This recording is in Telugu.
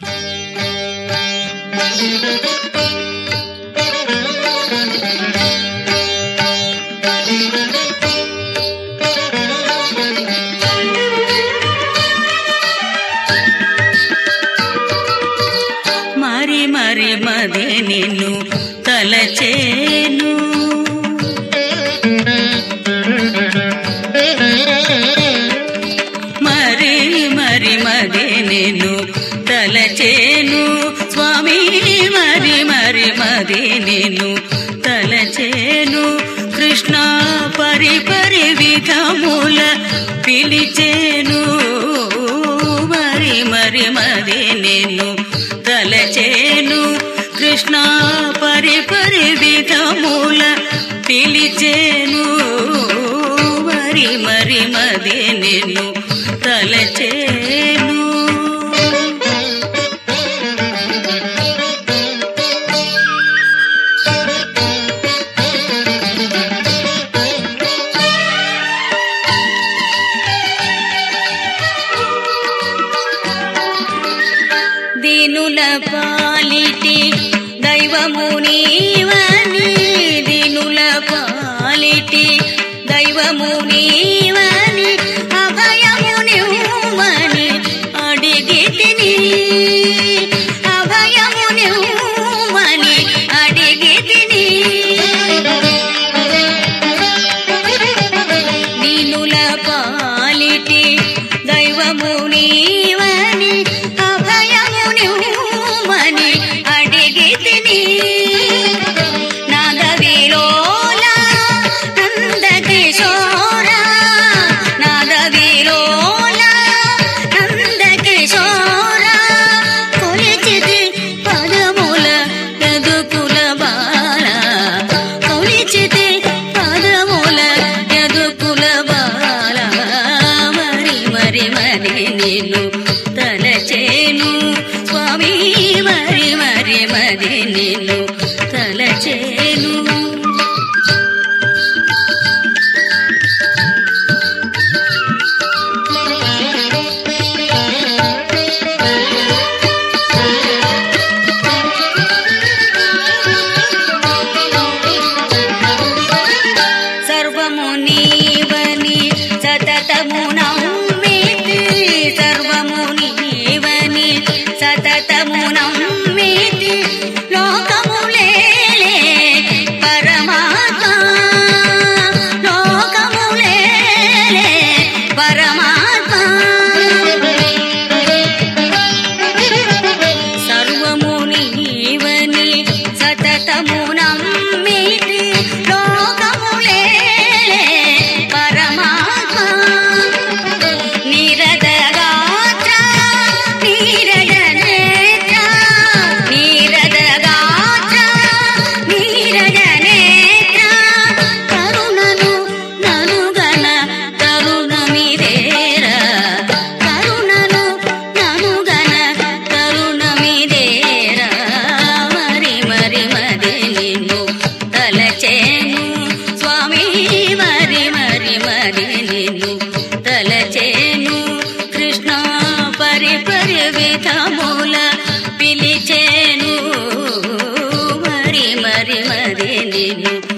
మరి మరి మది నిన్ను తలచేను మరి మరి మది నిన్ను తలచేను స్వామి మరి మరి మది నిన్ను తలచేను కృష్ణ పరి పరి విధముల పిలిచేను మరి మరి మది నిన్ను తలచేను కృష్ణ పరి పరి విధముల పిలిచేను మరి మరి మది నిన్ను తలచేను దీనుల పాలిటి దైవము నీవని దీనుల పాలిటి దైవము నీవని అభయము నీవని అడిగితిని అభయము నీవని అడిగితిని దీనుల పాలిటి దైవము నీవని అడిగితిని నాదవిలోల నందకిశోర నాదవిలోల నందకిశోర కొలిచితి పదముల యదుకుల బాల కొలిచితి పదముల యదుకుల బాల మరి మరి మరి నిన్ను తలచేను స్వామి మరి మరి మరి నిన్ను తలచేను సర్వము నీవని సతతము నమ్మితి సర్వము నీవని సతతము నమ్మితి లోకములేలే పరమాత్మ లోకములేలే పరమాత్మ సర్వము నీవని సతతము నమ్మితి లోకములేలే పరమాత్మ నీరద గాత్ర నీరద నేత్ర నీరద గాత్ర నీరద నేత్ర కరుణను ననుగన కరుణమిదేర కరుణను ననుగన కరుణమిదేర మరి మరి మరి నిన్ను తలచేను స్వామి మరి మరి మరి నిన్ను తలచేను కృష్ణ పరి పరి విధముల పిలిచేను మరి మరి మరి నిన్ను